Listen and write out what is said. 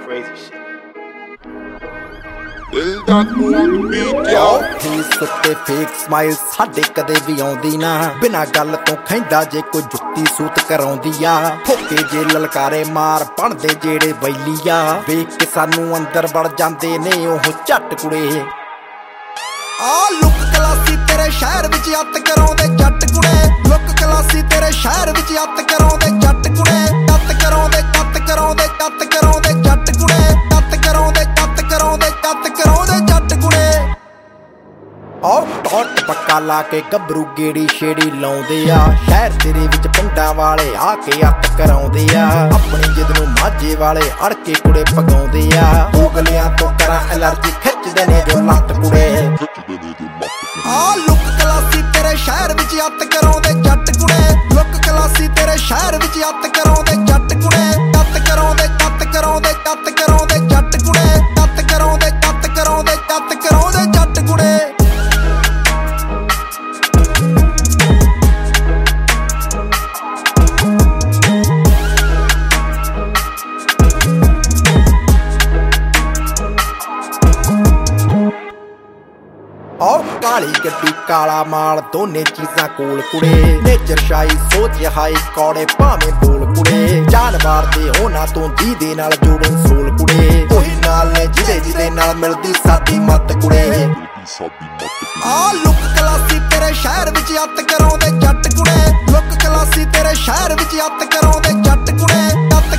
crazy shit. Face ਉੱਤੇ fake smile ਸਾਡੇ ਕਦੇ ਵੀ ਆਉਂਦੀ ਨਾ, ਬਿਨਾਂ ਗੱਲ ਤੋਂ ਖੈਂਦਾ ਜੇ ਕੋਈ ਜੁੱਤੀ ਸੂਤ ਕਰਾਉਂਦੀ ਆ। ਠੋਕੇ ਜੇ ਲਲਕਾਰੇ ਮਾਰ ਬਣਦੇ ਜਿਹੜੇ ਬੈਲੀ ਆ, ਵੇਖ ਕੇ ਸਾਨੂੰ ਅੰਦਰ ਵੜ ਜਾਂਦੇ ਨੇ ਉਹ ਝੱਟ ਕੁੜੇ। ਆ ਲੁੱਕ ਕਲਾਸੀ ਤੇਰੇ ਸ਼ਹਿਰ ਵਿੱਚ ਅੱਤ ਕਰਾਉਂਦੇ ਜੱਟ ਕੁੜੇ, ਲੁੱਕ ਕਲਾਸੀ ਤੇਰੇ ਸ਼ਹਿਰ ਵਿੱਚ ਅੱਤ ਕਰਾਉਂਦੇ ਜੱਟ ਕੁੜੇ, ਅੱਤ ਕਰਾਉਂਦੇ ਜੱਟ ਕਰਾਉਂਦੇ ਜੱਟ ਕਰਾਉਂਦੇ ਜੱਟ ਕੁੜੇ, ਅੱਤ ਕਰਾਉਂਦੇ ਜੱਟ ਕਰਾਉਂਦੇ ਜੱਟ ਕਰਾਉਂਦੇ ਜੱਟ ਕੁੜੇ। ਆਹ ਟੌਟ ਪੱਕਾ ਲਾ ਕੇ ਗੱਭਰੂ ਗੇੜੀ ਛੇੜੀ ਲਾਉਂਦੇ ਆ, ਸ਼ਹਿਰ ਤੇਰੇ ਵਿੱਚ ਪਿੰਡਾਂ ਵਾਲੇ ਆ ਕੇ ਅੱਤ ਕਰਾਉਂਦੇ ਆ। ਆਪਣੀ ਜਿੱਦ ਨੂੰ ਮਾਝੇ ਵਾਲੇ ਅੜ ਕੇ ਕੁੜੇ ਪਗਾਉਂਦੇ ਆ, ਉਗਲਿਆਂ ਤੋਂ ਕਰਾਂ ਐਲਰਜੀ ਖਿੱਚਦੇ ਨੇ ਜੋ ਲੱਤ ਕੁੜੇ। ਆ ਲੁੱਕ ਕਲਾਸੀ ਤੇਰੇ ਸ਼ਹਿਰ ਵਿੱਚ ਅੱਤ ਕਰਾਉਂਦੇ ਜੱਟ ਕੁੜੇ, ਲੁੱਕ ਕਲਾਸੀ ਤੇਰੇ ਸ਼ਹਿਰ ਵਿੱਚ ਅੱਤ ਕਰਾਉਂਦੇ ਜੱਟ ਕੁੜੇ, ਅੱਤ ਕਰਾਉਂਦੇ ਜੱਟ ਕਰਾਉਂਦੇ ਜੱਟ ਕਰਾਉਂਦੇ ਜੱਟ ਕੁੜੇ, ਅੱਤ ਕਰਾਉਂਦੇ ਜੱਟ ਕਰਾਉਂਦੇ ਜੱਟ ਕਰਾਉਂਦੇ ਜੱਟ ਕੁੜੇ। ਆਹ ਕਾਲੀ ਗੱਡੀ ਕਾਲਾ ਮਾਲ ਦੋਨੇ ਚੀਜ਼ਾਂ ਕੋਲ ਕੁੜੇ, ਨੇਚਰ ਸ਼ਾਈ ਸੋਚ ਹਾਈ ਕੌੜੇ ਭਾਵੇਂ ਬੋਲ ਕੁੜੇ। ਜਾਨਵਰ ਦੇ ਹੋਣਾ ਤੋਂ ਜਿਹਦੇ ਨਾਲ ਜੋੜਨ ਸੋਲ ਕੁੜੇ, ਉਹੀ ਨਾਲ ਨੇ ਜਿਹਦੇ ਨਾਲ ਮਿਲਦੀ ਸਾਡੀ ਮੱਤ ਕੁੜੇ। ਆ ਲੁੱਕ ਕਲਾਸੀ ਤੇਰੇ ਸ਼ਹਿਰ ਵਿੱਚ ਅੱਤ ਕਰਾਉਂਦੇ ਜੱਟ ਕੁੜੇ, ਲੁੱਕ ਕਲਾਸੀ ਤੇਰੇ ਸ਼ਹਿਰ ਵਿੱਚ ਅੱਤ ਕਰਾਉਂਦੇ ਜੱਟ ਕੁੜੇ,